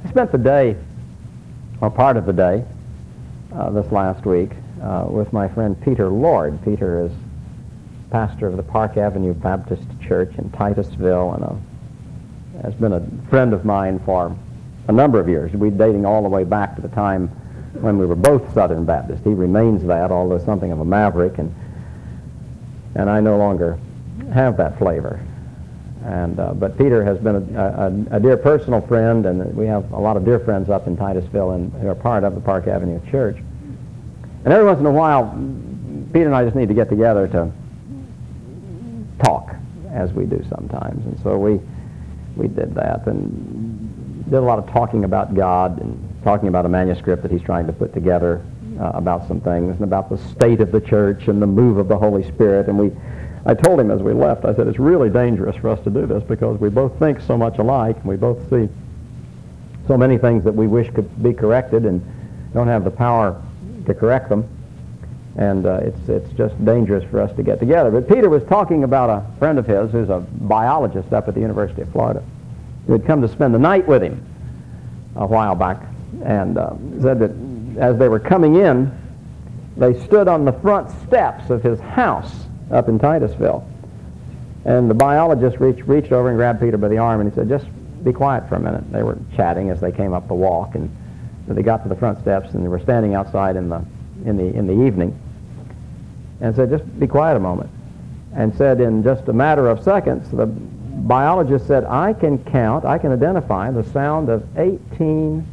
I spent the day, or part of the day, this last week with my friend Peter Lord. Peter is pastor of the Park Avenue Baptist Church in Titusville and has been a friend of mine for a number of years. We're dating all the way back to the time when we were both Southern Baptists. He remains that, although something of a maverick, and I no longer have that flavor. But Peter has been a dear personal friend, and we have a lot of dear friends up in Titusville and who are part of the Park Avenue Church. And every once in a while, Peter and I just need to get together to talk, as we do sometimes. And so we did that and did a lot of talking about God and talking about a manuscript that he's trying to put together about some things and about the state of the church and the move of the Holy Spirit. And I told him as we left, I said, it's really dangerous for us to do this because we both think so much alike, and we both see so many things that we wish could be corrected and don't have the power to correct them. And it's just dangerous for us to get together. But Peter was talking about a friend of his who's a biologist up at the University of Florida who had come to spend the night with him a while back, and said that as they were coming in, they stood on the front steps of his house up in Titusville. And the biologist reached over and grabbed Peter by the arm, and he said, just be quiet for a minute. They were chatting as they came up the walk, and they got to the front steps, and they were standing outside in the evening, and said, just be quiet a moment. And said in just a matter of seconds, the biologist said, I can identify the sound of 18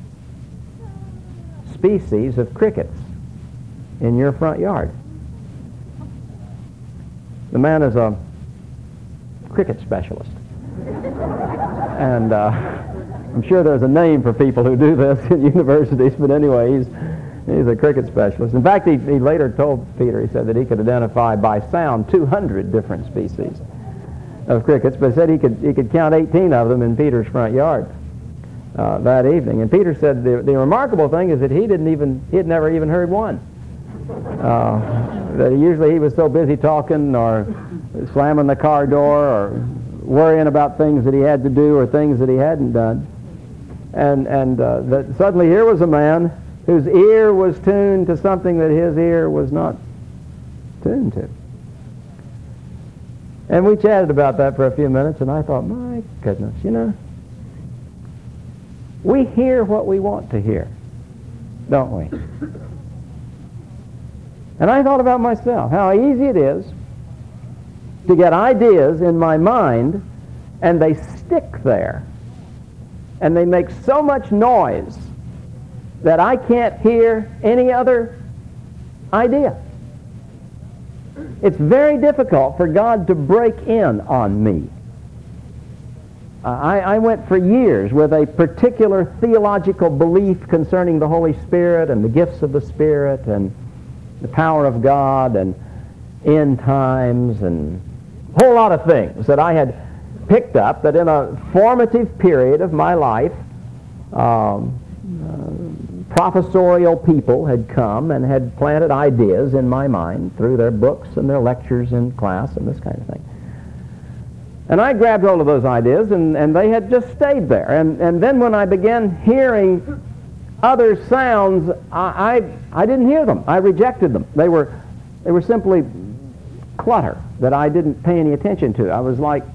species of crickets in your front yard. The man is a cricket specialist. And I'm sure there's a name for people who do this in universities, but anyway, he's a cricket specialist. In fact, he later told Peter, he said that he could identify by sound 200 different species of crickets, but said he could count 18 of them in Peter's front yard that evening. And Peter said the remarkable thing is that he had never even heard one. That usually he was so busy talking or slamming the car door or worrying about things that he had to do or things that he hadn't done. And that suddenly here was a man whose ear was tuned to something that his ear was not tuned to. And we chatted about that for a few minutes, and I thought, my goodness, we hear what we want to hear, don't we? And I thought about myself, how easy it is to get ideas in my mind, and they stick there. And they make so much noise that I can't hear any other idea. It's very difficult for God to break in on me. I went for years with a particular theological belief concerning the Holy Spirit and the gifts of the Spirit and the power of God and end times and a whole lot of things that I had picked up that in a formative period of my life, professorial people had come and had planted ideas in my mind through their books and their lectures in class and this kind of thing. And I grabbed hold of those ideas, and they had just stayed there. And then when I began hearing other sounds, I didn't hear them. I rejected them. They were simply clutter that I didn't pay any attention to. I was like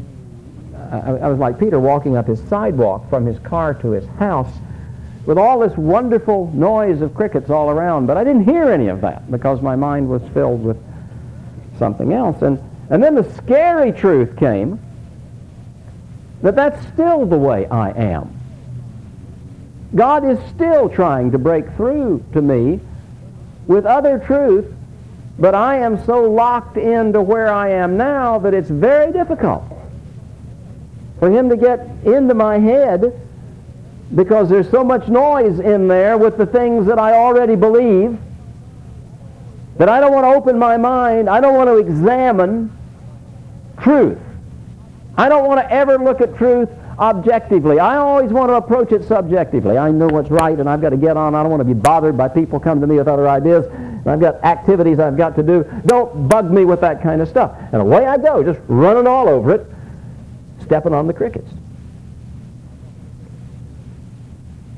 Peter walking up his sidewalk from his car to his house with all this wonderful noise of crickets all around, but I didn't hear any of that because my mind was filled with something else. And then the scary truth came that that's still the way I am. God is still trying to break through to me with other truth, but I am so locked into where I am now that it's very difficult for him to get into my head because there's so much noise in there with the things that I already believe that I don't want to open my mind. I don't want to examine truth. I don't want to ever look at truth objectively. I always want to approach it subjectively. I know what's right and I've got to get on. I don't want to be bothered by people coming to me with other ideas. I've got activities I've got to do. Don't bug me with that kind of stuff. And away I go, just running all over it, stepping on the crickets.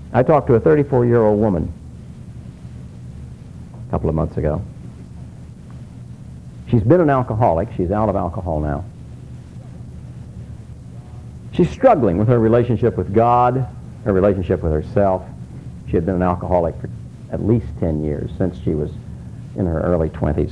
I talked to a 34-year-old woman a couple of months ago. She's been an alcoholic. She's out of alcohol now. She's struggling with her relationship with God, her relationship with herself. She had been an alcoholic for at least 10 years, since she was in her early 20s.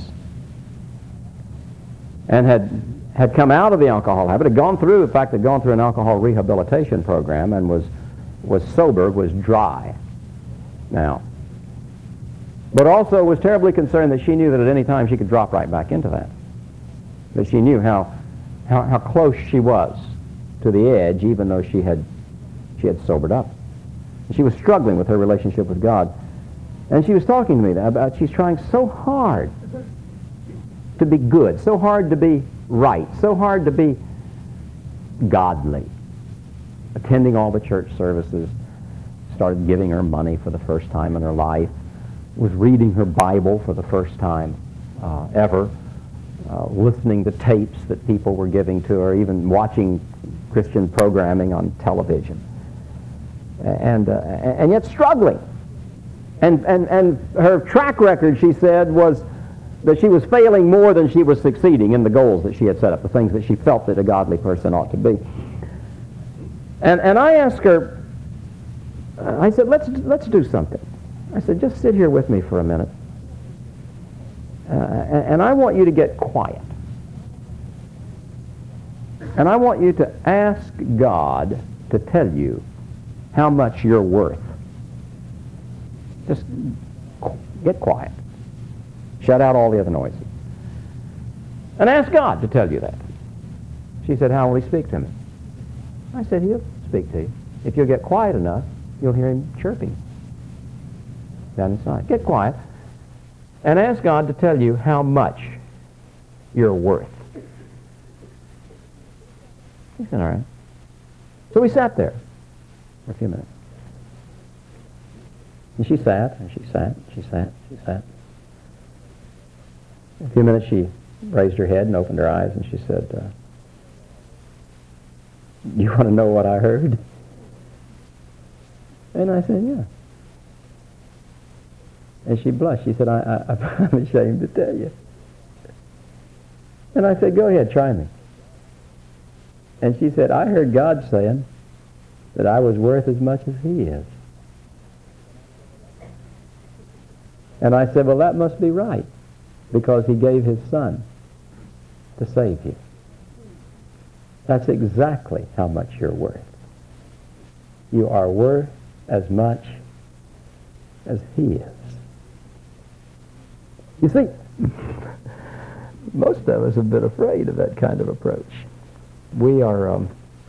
And had come out of the alcohol habit, had gone through an alcohol rehabilitation program, and was sober, was dry now. But also was terribly concerned that she knew that at any time she could drop right back into that. That she knew how close she was to the edge, even though she had sobered up. She was struggling with her relationship with God. And she was talking to me about she's trying so hard to be good, so hard to be right, so hard to be godly. Attending all the church services, started giving her money for the first time in her life, was reading her Bible for the first time ever, listening to tapes that people were giving to her, even watching Christian programming on television, and yet struggling. And her track record, she said, was that she was failing more than she was succeeding in the goals that she had set up, the things that she felt that a godly person ought to be. And I asked her, I said, let's do something. I said, just sit here with me for a minute. And I want you to get quiet. And I want you to ask God to tell you how much you're worth. Just get quiet. Shut out all the other noises. And ask God to tell you that. She said, how will he speak to me? I said, he'll speak to you. If you'll get quiet enough, you'll hear him chirping down inside. Get quiet and ask God to tell you how much you're worth. He said, all right. So we sat there for a few minutes. And she sat, and she sat, she sat, she sat. In a few minutes she raised her head and opened her eyes, and she said, you want to know what I heard? And I said, yeah. And she blushed. She said, I'm ashamed to tell you. And I said, go ahead, try me. And she said, I heard God saying that I was worth as much as he is. And I said, well, that must be right, because he gave his son to save you. That's exactly how much you're worth. You are worth as much as he is. You see, most of us have been afraid of that kind of approach. We are,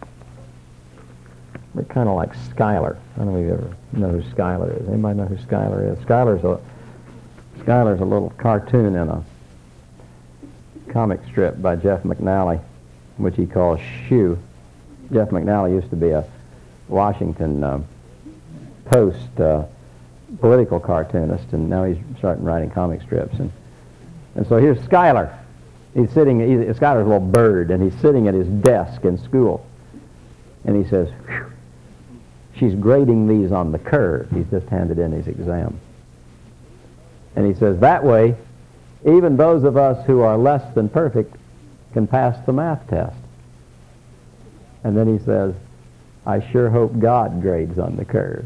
we're kind of like Schuyler. I don't know if you ever know who Schuyler is. Anybody know who Schuyler is? Schuyler's a little cartoon in a comic strip by Jeff McNally, which he calls Shoe. Jeff McNally used to be a Washington Post political cartoonist, and now he's starting writing comic strips. And so here's Schuyler. Schuyler's a little bird, and he's sitting at his desk in school. And he says, "Whew, she's grading these on the curve." He's just handed in his exam. And he says, that way, even those of us who are less than perfect can pass the math test. And then he says, I sure hope God grades on the curve.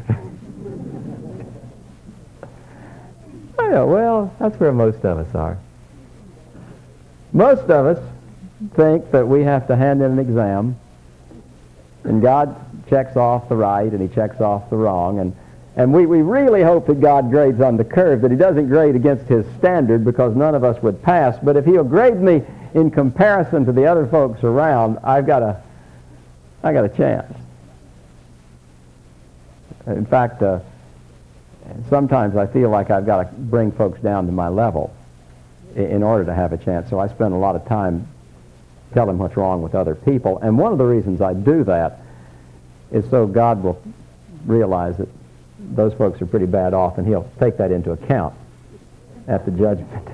Well, that's where most of us are. Most of us think that we have to hand in an exam, and God checks off the right and he checks off the wrong, and we really hope that God grades on the curve, that he doesn't grade against his standard, because none of us would pass. But if he'll grade me in comparison to the other folks around, I got a chance. In fact, sometimes I feel like I've got to bring folks down to my level in order to have a chance. So I spend a lot of time telling what's wrong with other people. And one of the reasons I do that is so God will realize that those folks are pretty bad off, and he'll take that into account at the judgment.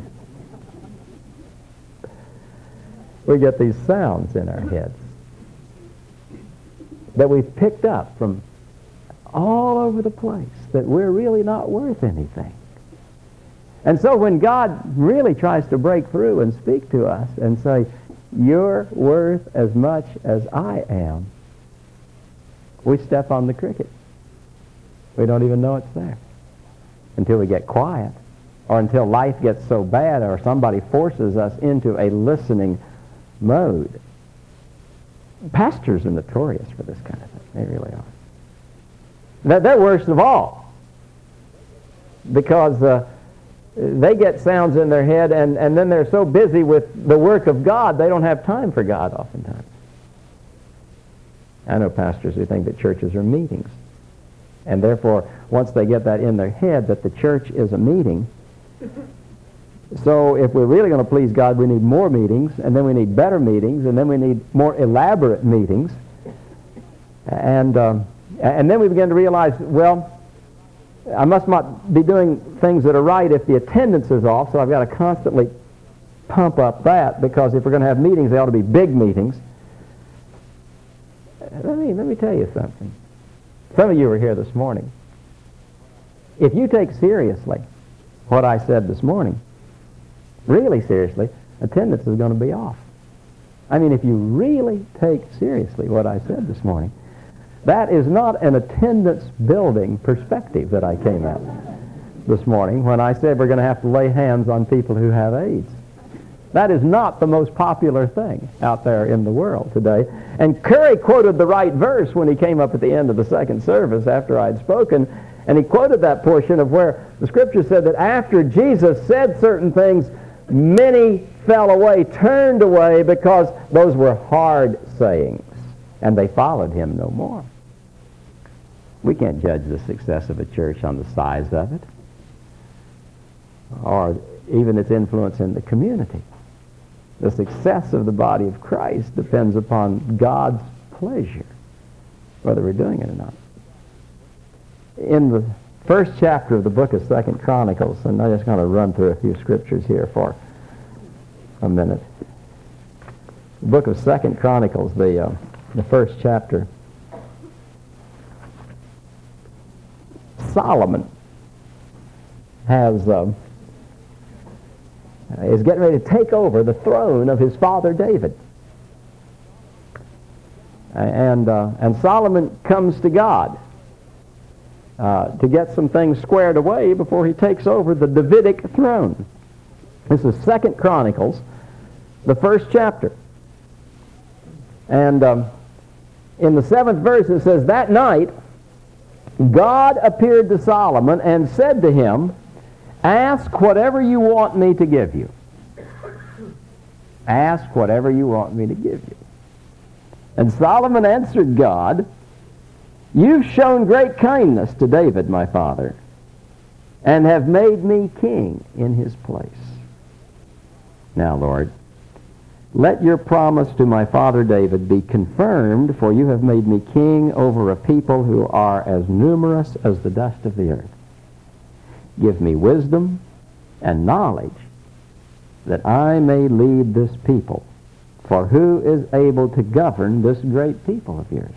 We get these sounds in our heads that we've picked up from all over the place that we're really not worth anything. And so when God really tries to break through and speak to us and say, you're worth as much as I am, we step on the cricket. We don't even know it's there until we get quiet, or until life gets so bad, or somebody forces us into a listening mode. Pastors are notorious for this kind of thing. They really are. They're worst of all, because they get sounds in their head, and then they're so busy with the work of God, they don't have time for God oftentimes. I know pastors who think that churches are meetings, and therefore, once they get that in their head that the church is a meeting, so if we're really going to please God, we need more meetings, and then we need better meetings, and then we need more elaborate meetings, and then we begin to realize, well, I must not be doing things that are right if the attendance is off, so I've got to constantly pump up that, because if we're going to have meetings, they ought to be big meetings. Let me tell you something. Some of you were here this morning. If you take seriously what I said this morning, really seriously, attendance is going to be off. I mean, if you really take seriously what I said this morning, that is not an attendance building perspective that I came at this morning when I said we're going to have to lay hands on people who have AIDS. That is not the most popular thing out there in the world today. And Curry quoted the right verse when he came up at the end of the second service after I'd spoken, and he quoted that portion of where the Scripture said that after Jesus said certain things, many fell away, turned away, because those were hard sayings, and they followed him no more. We can't judge the success of a church on the size of it, or even its influence in the community. The success of the body of Christ depends upon God's pleasure, whether we're doing it or not. In the first chapter of the book of 2 Chronicles, and I'm just going to run through a few scriptures here for a minute. The book of 2 Chronicles, the first chapter. Solomon is getting ready to take over the throne of his father David. And Solomon comes to God to get some things squared away before he takes over the Davidic throne. This is 2 Chronicles, the first chapter. And in the 7th verse it says, that night God appeared to Solomon and said to him, ask whatever you want me to give you. Ask whatever you want me to give you. And Solomon answered God, you've shown great kindness to David, my father, and have made me king in his place. Now, Lord, let your promise to my father David be confirmed, for you have made me king over a people who are as numerous as the dust of the earth. Give me wisdom and knowledge that I may lead this people, for who is able to govern this great people of yours?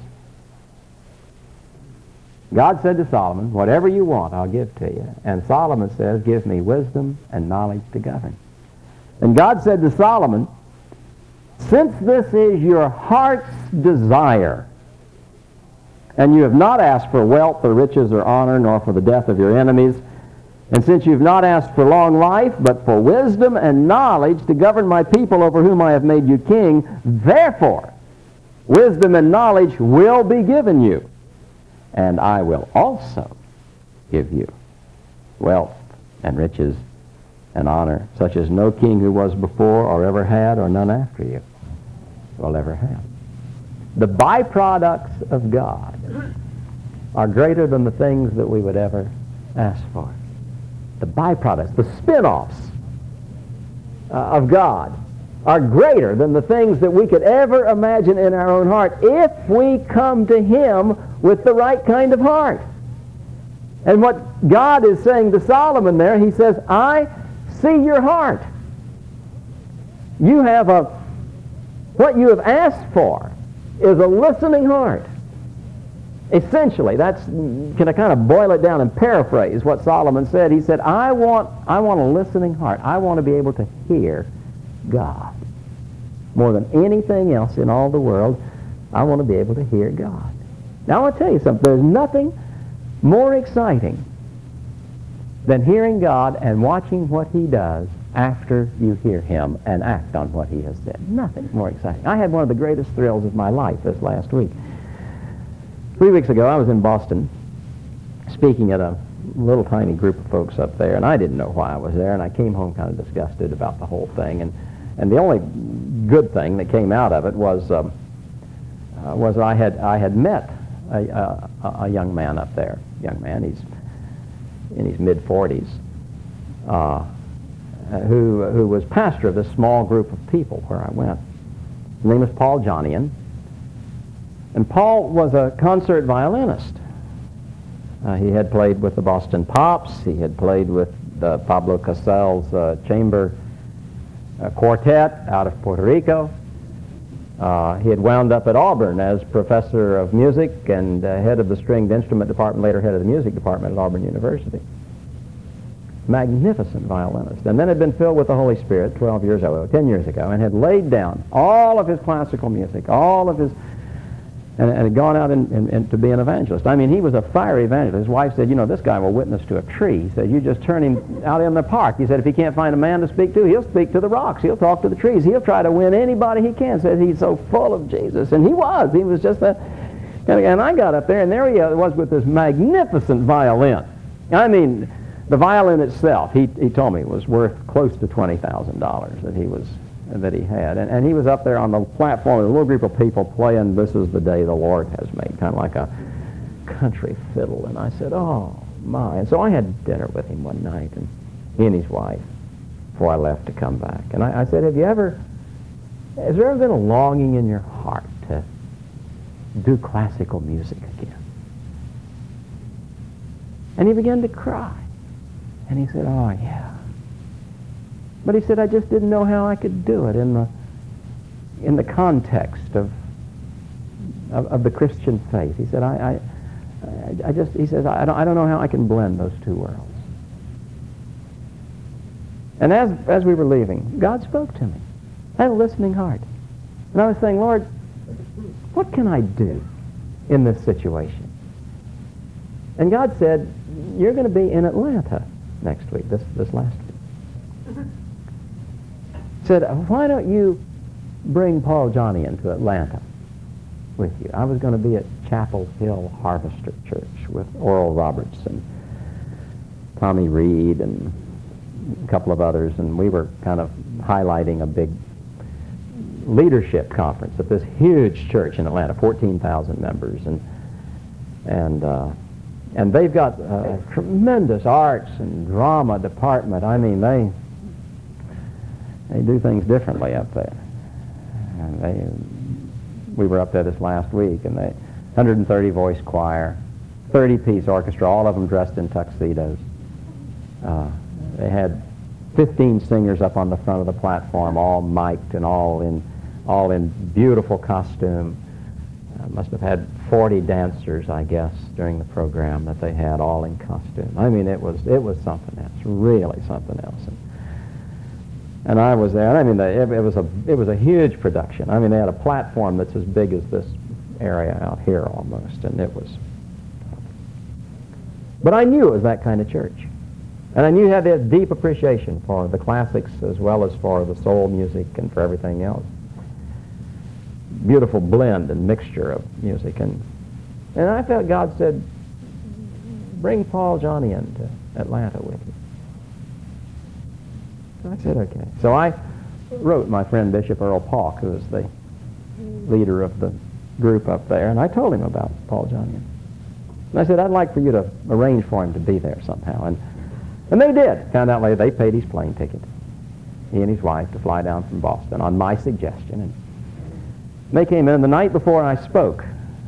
God said to Solomon, whatever you want, I'll give to you. And Solomon says, give me wisdom and knowledge to govern. And God said to Solomon, since this is your heart's desire, and you have not asked for wealth or riches or honor, nor for the death of your enemies, and since you've not asked for long life, but for wisdom and knowledge to govern my people over whom I have made you king, therefore wisdom and knowledge will be given you, and I will also give you wealth and riches and honor, such as no king who was before or ever had, or none after you will ever have. The byproducts of God are greater than the things that we would ever ask for. The byproducts, the spin-offs of God are greater than the things that we could ever imagine in our own heart if we come to him with the right kind of heart. And what God is saying to Solomon there, he says, I see your heart. You have what you have asked for is a listening heart. Essentially, can I kind of boil it down and paraphrase what Solomon said? He said, I want a listening heart. I want to be able to hear God. More than anything else in all the world, I want to be able to hear God. Now, I want to tell you something. There's nothing more exciting than hearing God and watching what He does after you hear Him and act on what He has said. Nothing more exciting. I had one of the greatest thrills of my life this last week. 3 weeks ago, I was in Boston speaking at a little tiny group of folks up there, and I didn't know why I was there, and I came home kind of disgusted about the whole thing. And the only good thing that came out of it was I had met a young man up there. Young man, he's in his mid-40s, who was pastor of this small group of people where I went. His name was Paul Johnian. And Paul was a concert violinist. He had played with the Boston Pops. He had played with Pablo Casel's chamber quartet out of Puerto Rico. He had wound up at Auburn as professor of music and head of the stringed instrument department, later head of the music department at Auburn University. Magnificent violinist. And then had been filled with the Holy Spirit 10 years ago, and had laid down all of his classical music, all of his... And had gone out and to be an evangelist. I mean, he was a fiery evangelist. His wife said, this guy will witness to a tree. He said, you just turn him out in the park. He said, if he can't find a man to speak to, he'll speak to the rocks. He'll talk to the trees. He'll try to win anybody he can. Said he's so full of Jesus. And he was. He was just that. And I got up there, and there he was with this magnificent violin. I mean, the violin itself, he told me, was worth close to $20,000 that he had. And he was up there on the platform with a little group of people playing This Is the Day the Lord Has Made, kind of like a country fiddle. And I said, oh, my. And so I had dinner with him one night, and he and his wife, before I left to come back. And I said, has there ever been a longing in your heart to do classical music again? And he began to cry. And he said, oh, yeah. But he said, I just didn't know how I could do it in the context of the Christian faith. He said, I don't know how I can blend those two worlds. And as we were leaving, God spoke to me. I had a listening heart. And I was saying, Lord, what can I do in this situation? And God said, you're going to be in Atlanta next week, this last week. Said, why don't you bring Paul Johnian to Atlanta with you? I was going to be at Chapel Hill Harvester Church with Oral Roberts and Tommy Reed and a couple of others, and we were kind of highlighting a big leadership conference at this huge church in Atlanta, 14,000 members, and they've got a tremendous arts and drama department. I mean, they do things differently up there. And we were up there this last week, and 130 voice choir, 30-piece orchestra, all of them dressed in tuxedos. They had 15 singers up on the front of the platform, all mic'd and all in beautiful costume. Must have had 40 dancers, I guess, during the program that they had, all in costume. I mean, it was something else, really something else. And I was there. And I mean, it was a huge production. I mean, they had a platform that's as big as this area out here almost, and it was. But I knew it was that kind of church, and I knew it had this deep appreciation for the classics as well as for the soul music and for everything else. Beautiful blend and mixture of music, and I felt God said, "Bring Paul Johnian to Atlanta with you." I said, okay. So I wrote my friend Bishop Earl Paulk, who is the leader of the group up there, and I told him about Paul Johnian. And I said, I'd like for you to arrange for him to be there somehow. And they did. Found out later they paid his plane ticket, he and his wife, to fly down from Boston on my suggestion. And they came in, and the night before I spoke,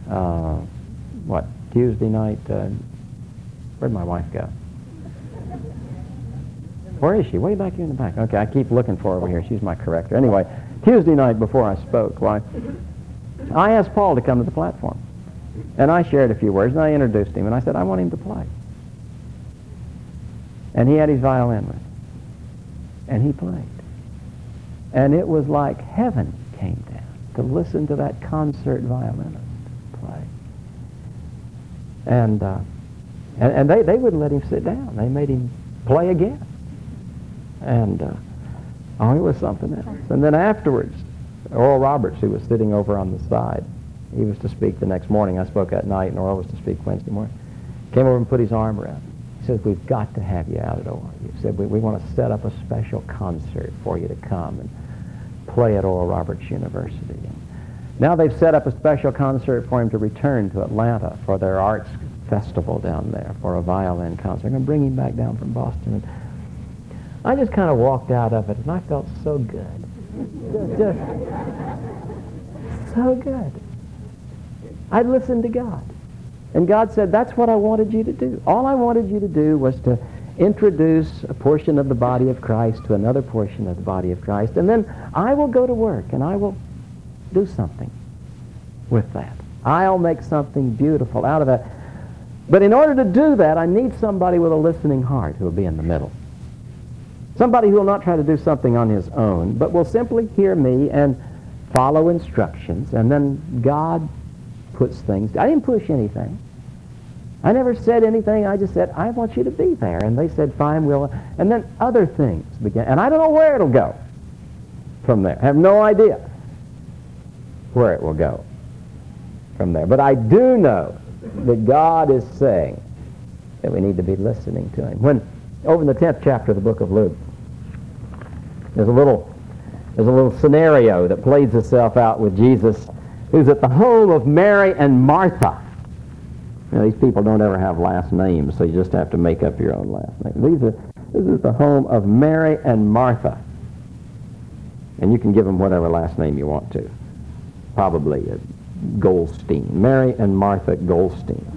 Tuesday night, where'd my wife go? Where is she? Way back here in the back. Okay, I keep looking for her over here. She's my corrector. Anyway, Tuesday night before I spoke, I asked Paul to come to the platform. And I shared a few words, and I introduced him, and I said, I want him to play. And he had his violin with him. And he played. And it was like heaven came down to listen to that concert violinist play. And they wouldn't let him sit down. They made him play again. And it was something else. And then afterwards, Oral Roberts, who was sitting over on the side, he was to speak the next morning. I spoke that night, and Oral was to speak Wednesday morning. Came over and put his arm around me. He says, we've got to have you out at ORU. He said, we want to set up a special concert for you to come and play at Oral Roberts University. And now they've set up a special concert for him to return to Atlanta for their arts festival down there for a violin concert. They're going to bring him back down from Boston. And I just kind of walked out of it, and I felt so good. Just so good. I'd listened to God. And God said, that's what I wanted you to do. All I wanted you to do was to introduce a portion of the body of Christ to another portion of the body of Christ, and then I will go to work and I will do something with that. I'll make something beautiful out of that. But in order to do that, I need somebody with a listening heart who will be in the middle. Somebody who will not try to do something on his own, but will simply hear me and follow instructions, and then God puts things. I didn't push anything. I never said anything. I just said, I want you to be there. And they said, fine, we'll. And then other things began. And I don't know where it'll go from there. I have no idea where it will go from there. But I do know that God is saying that we need to be listening to him. When, over in the 10th chapter of the book of Luke, there's a little scenario that plays itself out with Jesus, who's at the home of Mary and Martha. You know, these people don't ever have last names, so you just have to make up your own last name. This is the home of Mary and Martha. And you can give them whatever last name you want to. Probably Goldstein. Mary and Martha Goldstein.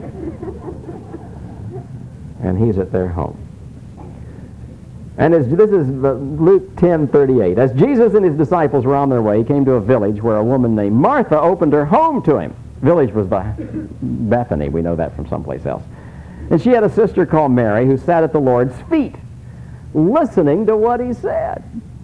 And he's at their home. And this is Luke 10:38. As Jesus and his disciples were on their way, he came to a village where a woman named Martha opened her home to him. Village was Bethany. We know that from someplace else. And she had a sister called Mary who sat at the Lord's feet, listening to what he said.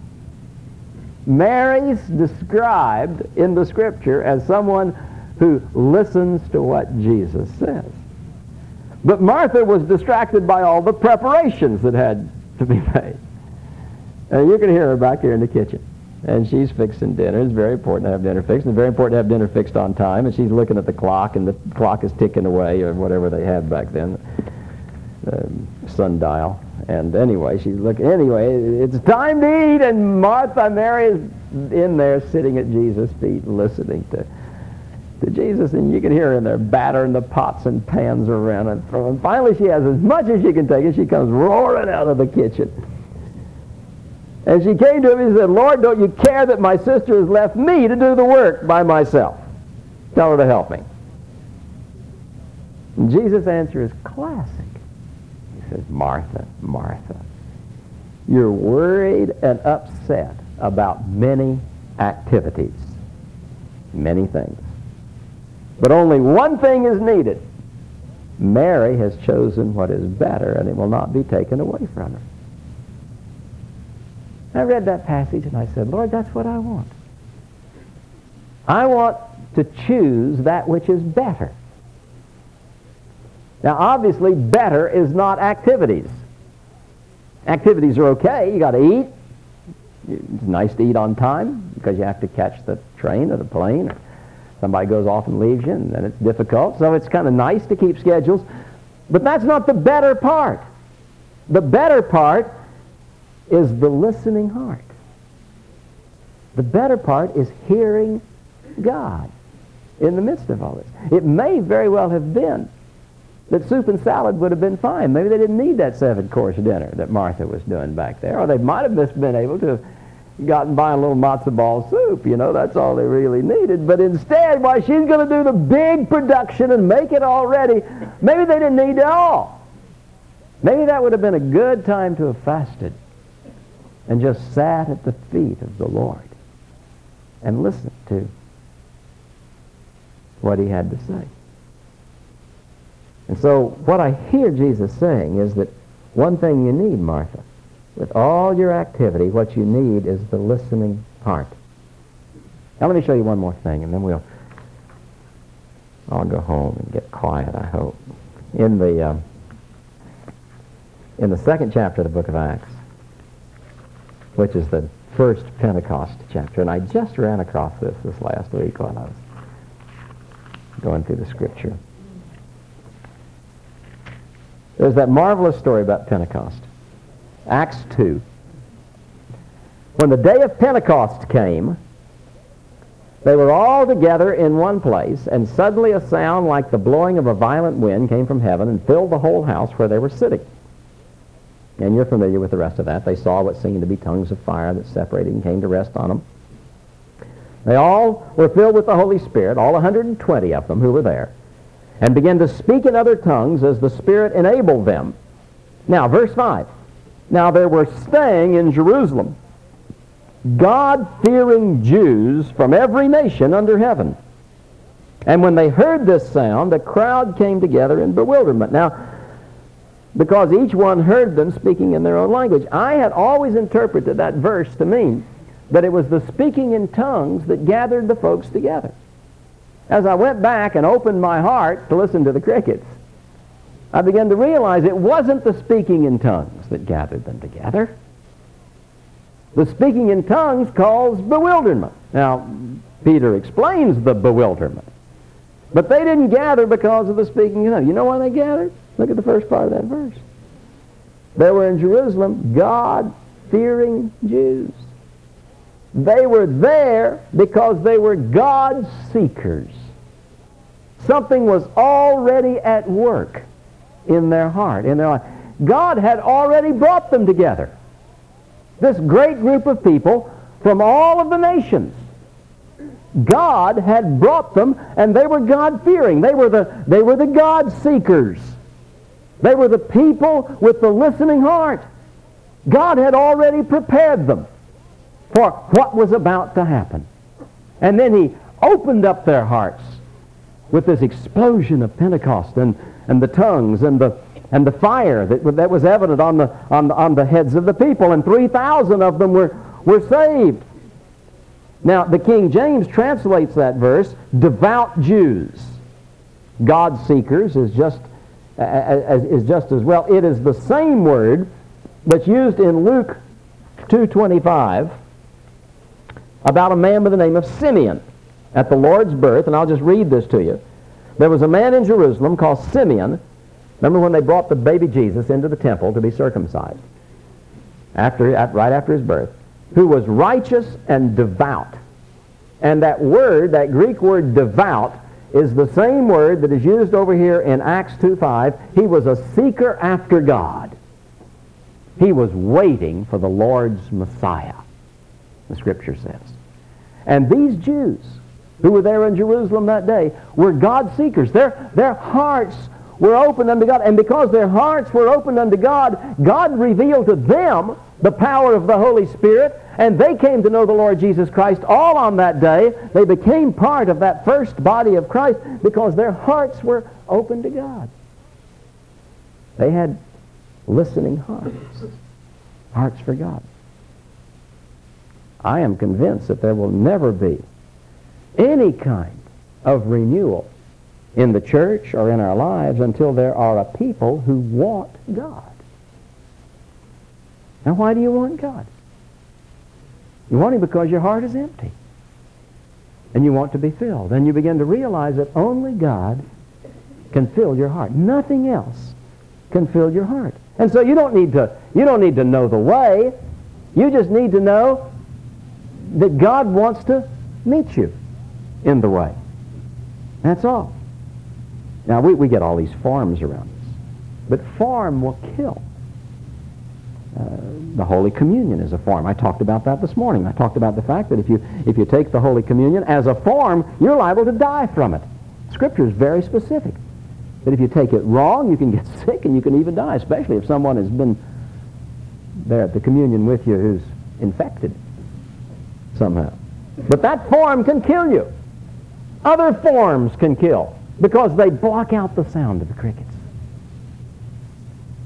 Mary's described in the Scripture as someone who listens to what Jesus says. But Martha was distracted by all the preparations that had to be made. And you can hear her back here in the kitchen. And she's fixing dinner. It's very important to have dinner fixed. It's very important to have dinner fixed on time. And she's looking at the clock, and the clock is ticking away, or whatever they had back then, sundial. And anyway, she's looking. Anyway, it's time to eat, and Mary is in there sitting at Jesus' feet, listening to Jesus. And you can hear her in there battering the pots and pans around and throwing. Finally, she has as much as she can take, and she comes roaring out of the kitchen. And she came to him and said, Lord, don't you care that my sister has left me to do the work by myself? Tell her to help me. And Jesus' answer is classic. He says, Martha, Martha, you're worried and upset about many activities, many things. But only one thing is needed. Mary has chosen what is better, and it will not be taken away from her. I read that passage and I said, Lord, that's what I want. I want to choose that which is better. Now, obviously, better is not activities. Activities are okay. You got to eat. It's nice to eat on time because you have to catch the train or the plane. Or somebody goes off and leaves you, and then it's difficult. So it's kind of nice to keep schedules. But that's not the better part. The better part is the listening heart. The better part is hearing God in the midst of all this. It may very well have been that soup and salad would have been fine. Maybe they didn't need that 7-course dinner that Martha was doing back there. Or they might have just been able to have gotten by a little matzo ball soup. You know, that's all they really needed. But instead, why, she's going to do the big production and make it all ready. Maybe they didn't need it all. Maybe that would have been a good time to have fasted and just sat at the feet of the Lord and listened to what he had to say. And so what I hear Jesus saying is that one thing you need, Martha, with all your activity, what you need is the listening heart. Now let me show you one more thing, and then I'll go home and get quiet, I hope. In the second chapter of the book of Acts, which is the first Pentecost chapter, and I just ran across this last week when I was going through the Scripture. There's that marvelous story about Pentecost. Acts 2. When the day of Pentecost came, they were all together in one place, and suddenly a sound like the blowing of a violent wind came from heaven and filled the whole house where they were sitting. And you're familiar with the rest of that. They saw what seemed to be tongues of fire that separated and came to rest on them. They all were filled with the Holy Spirit, all 120 of them who were there, and began to speak in other tongues as the Spirit enabled them. Now, verse 5. Now there were staying in Jerusalem God-fearing Jews from every nation under heaven. And when they heard this sound, a crowd came together in bewilderment. Now, because each one heard them speaking in their own language. I had always interpreted that verse to mean that it was the speaking in tongues that gathered the folks together. As I went back and opened my heart to listen to the crickets, I began to realize it wasn't the speaking in tongues that gathered them together. The speaking in tongues caused bewilderment. Now, Peter explains the bewilderment. But they didn't gather because of the speaking in tongues. You know why they gathered? Look at the first part of that verse. There were in Jerusalem God-fearing Jews. They were there because they were God seekers. Something was already at work in their heart, in their life. God had already brought them together. This great group of people from all of the nations. God had brought them, and they were God-fearing. They were the God seekers. They were the people with the listening heart. God had already prepared them for what was about to happen. And then he opened up their hearts with this explosion of Pentecost and the tongues and the fire that was evident on the heads of the people, and 3,000 of them were saved. Now, the King James translates that verse, devout Jews. God seekers is just as well. It is the same word that's used in Luke 2:25 about a man by the name of Simeon at the Lord's birth, and I'll just read this to you. There was a man in Jerusalem called Simeon. Remember when they brought the baby Jesus into the temple to be circumcised, right after his birth, who was righteous and devout. And that word, that Greek word devout, is the same word that is used over here in Acts 2:5. He was a seeker after God. He was waiting for the Lord's Messiah, the Scripture says. And these Jews who were there in Jerusalem that day were God seekers. Their hearts were open unto God. And because their hearts were open unto God, God revealed to them the power of the Holy Spirit, and they came to know the Lord Jesus Christ all on that day. They became part of that first body of Christ because their hearts were open to God. They had listening hearts for God. I am convinced that there will never be any kind of renewal in the church or in our lives until there are a people who want God. Now, why do you want God? You want Him because your heart is empty. And you want to be filled. And you begin to realize that only God can fill your heart. Nothing else can fill your heart. And so you don't need to know the way. You just need to know that God wants to meet you in the way. That's all. Now, we get all these forms around us. But form will kill. The Holy Communion is a form. I talked about that this morning. I talked about the fact that if you take the Holy Communion as a form, you're liable to die from it. Scripture is very specific. That if you take it wrong, you can get sick and you can even die, especially if someone has been there at the communion with you who's infected somehow. But that form can kill you. Other forms can kill because they block out the sound of the crickets.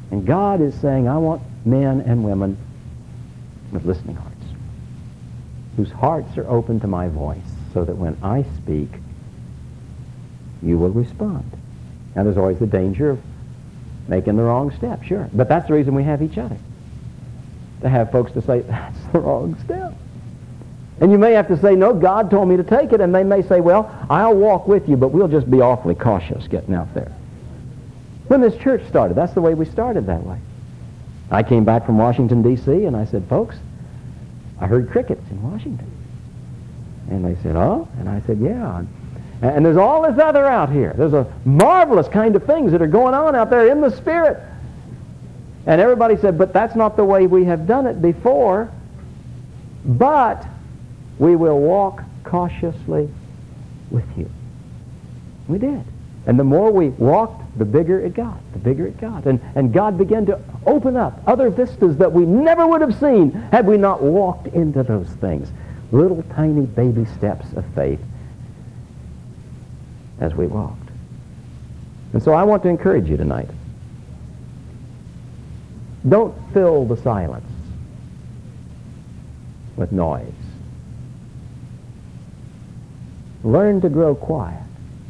And God is saying, I want men and women with listening hearts, whose hearts are open to my voice, so that when I speak, you will respond. Now, there's always the danger of making the wrong step, sure. But that's the reason we have each other. To have folks to say, that's the wrong step. And you may have to say, no, God told me to take it. And they may say, well, I'll walk with you, but we'll just be awfully cautious getting out there. When this church started, that's the way we started that way. I came back from Washington, D.C., and I said, folks, I heard crickets in Washington. And they said, oh? And I said, yeah. And there's all this other out here. There's a marvelous kind of things that are going on out there in the Spirit. And everybody said, but that's not the way we have done it before. But we will walk cautiously with you. We did. And the more we walked, the bigger it got, the bigger it got. And God began to open up other vistas that we never would have seen had we not walked into those things. Little tiny baby steps of faith as we walked. And so I want to encourage you tonight. Don't fill the silence with noise. Learn to grow quiet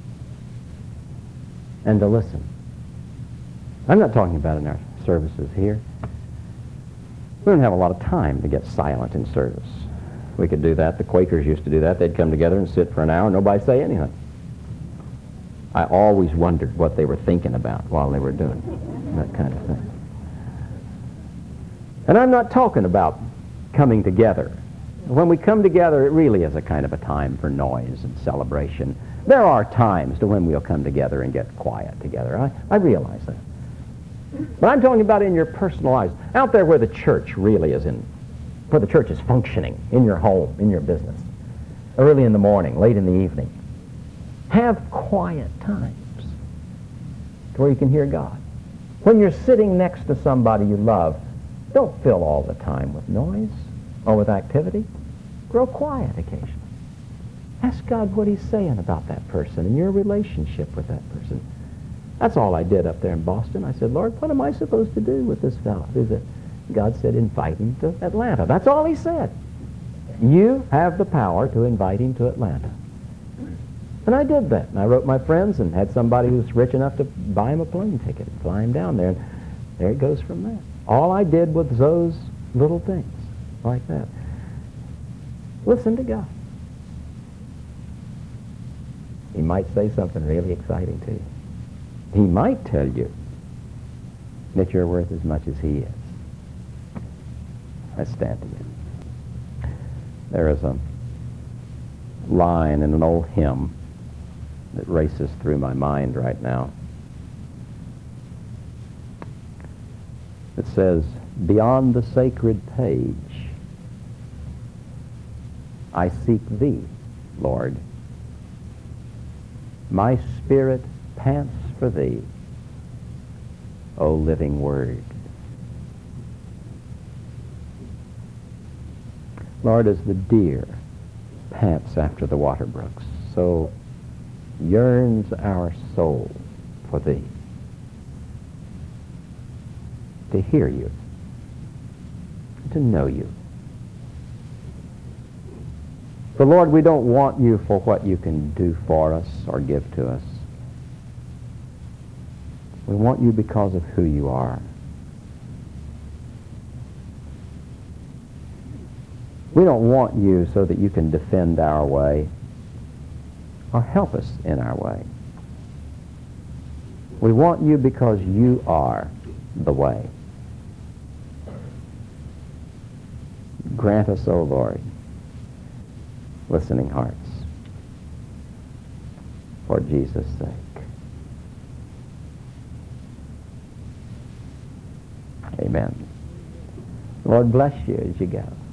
and to listen. I'm not talking about in our services here. We don't have a lot of time to get silent in service. We could do that. The Quakers used to do that. They'd come together and sit for an hour and nobody say anything. I always wondered what they were thinking about while they were doing that kind of thing. And I'm not talking about coming together. When we come together, it really is a kind of a time for noise and celebration. There are times to when we'll come together and get quiet together. I realize that. But I'm talking about in your personal lives, out there where the church really is where the church is functioning, in your home, in your business, early in the morning, late in the evening. Have quiet times to where you can hear God. When you're sitting next to somebody you love, don't fill all the time with noise or with activity. Grow quiet occasionally. Ask God what he's saying about that person and your relationship with that person. That's all I did up there in Boston. I said, Lord, what am I supposed to do with this fellow? God said, invite him to Atlanta. That's all he said. You have the power to invite him to Atlanta. And I did that. And I wrote my friends and had somebody who was rich enough to buy him a plane ticket and fly him down there. And there it goes from there. All I did was those little things like that. Listen to God. He might say something really exciting to you. He might tell you that you're worth as much as he is. Let's stand together. There is a line in an old hymn that races through my mind right now. It says, beyond the sacred page, I seek thee, Lord. My spirit pants for thee, O living word. Lord, as the deer pants after the water brooks, so yearns our soul for thee. To hear you, to know you. But Lord, we don't want you for what you can do for us or give to us. We want you because of who you are. We don't want you so that you can defend our way or help us in our way. We want you because you are the way. Grant us, O Lord, listening hearts for Jesus' sake. Amen. Lord bless you as you go.